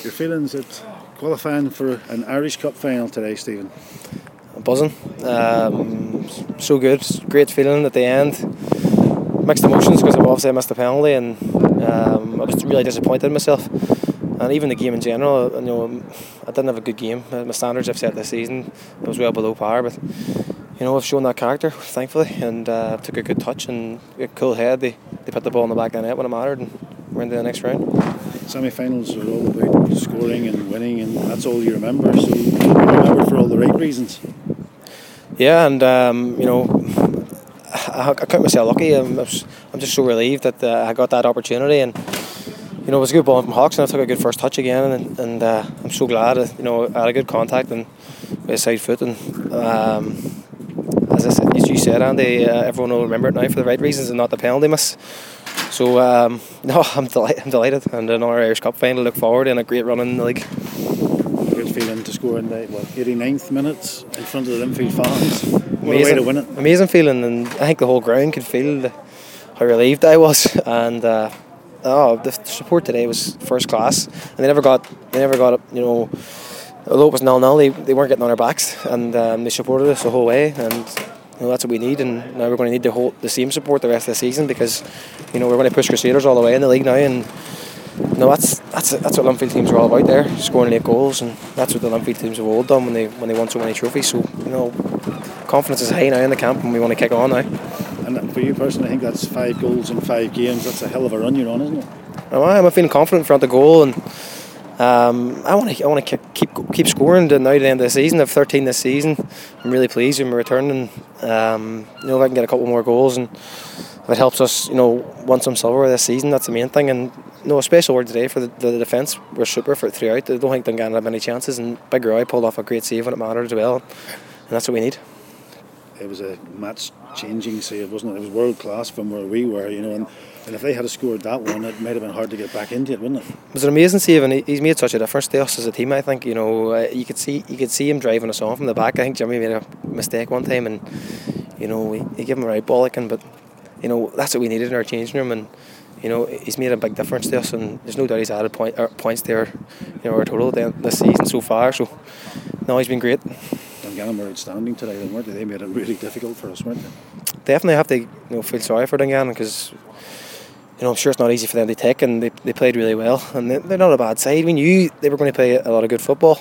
Your feelings at qualifying for an Irish Cup final today, Stephen? I'm buzzing. So good. Great feeling at the end. Mixed emotions because I've obviously missed the penalty, and I was really disappointed in myself. And even the game in general, I didn't have a good game. My standards I've set this season, I was well below par, but I've shown that character, thankfully, and took a good touch and a cool head. They put the ball in the back of the net when it mattered, and we're into the next round. Semi-finals are all about scoring and winning, and that's all you remember. So you remember for all the right reasons. Yeah, and I count myself lucky. I'm just so relieved that I got that opportunity, and it was a good ball from Hawks, and I took a good first touch again, and I'm so glad that, I had a good contact and with a side foot, and as you said, Andy, everyone will remember it now for the right reasons and not the penalty miss. So no, I'm delighted, and another Irish Cup final. Look forward, and a great run in the league. Good feeling to score in the 89th minutes in front of the Linfield fans. What a way to win it! Amazing feeling, and I think the whole ground could feel how relieved I was, and the support today was first class, and they never got it. Although it was 0-0, they weren't getting on our backs, and they supported us the whole way, and that's what we need. And now we're going to need the same support the rest of the season, because we're going to push Crusaders all the way in the league now, and that's what Linfield teams are all about there, scoring late goals, and that's what the Linfield teams have all done when they won so many trophies. So confidence is high now in the camp, and we want to kick on now. And for you personally, I think that's 5 goals in 5 games. That's a hell of a run you're on, isn't it? I'm feeling confident in front of the goal, and I want to keep scoring to now to the end of the season. I've 13 this season. I'm really pleased with my return, and if I can get a couple more goals, and if it helps us, win some silver this season, that's the main thing. And a special word today for the defence. We're super for it throughout. I don't think Dungannon had many chances, and Big Roy pulled off a great save when it mattered as well, and that's what we need. It was a match-changing save, wasn't it? It was world class from where we were, and if they had scored that one, it might have been hard to get back into it, wouldn't it? It was an amazing save, and he's made such a difference to us as a team. I think you could see him driving us on from the back. I think Jimmy made a mistake one time, and he gave him a right bollocking, but that's what we needed in our changing room, and he's made a big difference to us, and there's no doubt he's added points there, our total this season so far. So no, he's been great. Dungannon were outstanding today, weren't they? They made it really difficult for us, weren't they? Definitely have to feel sorry for Dungannon, because I'm sure it's not easy for them to take, and they played really well, and they're not a bad side. We knew they were going to play a lot of good football,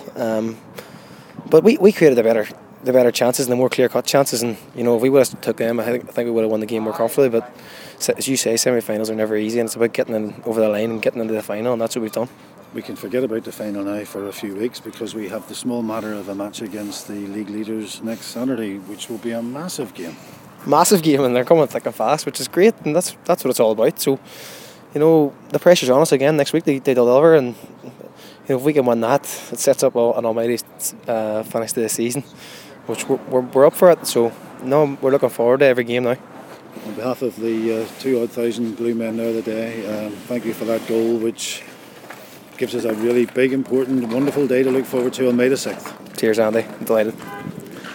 but we created the better chances and the more clear-cut chances, and if we would have took them, I think we would have won the game more comfortably. But as you say, semi-finals are never easy, and it's about getting over the line and getting into the final, and that's what we've done. We can forget about the final now for a few weeks, because we have the small matter of a match against the league leaders next Saturday, which will be a massive game. Massive game, and they're coming thick and fast, which is great, and that's what it's all about. So the pressure's on us again. Next week they deliver, and if we can win that, it sets up an almighty finish to the season, which we're up for it. So we're looking forward to every game now. On behalf of the 2,000 Blue Men there today, thank you for that goal, which gives us a really big, important, wonderful day to look forward to on May the 6th. Cheers, Andy. I'm delighted.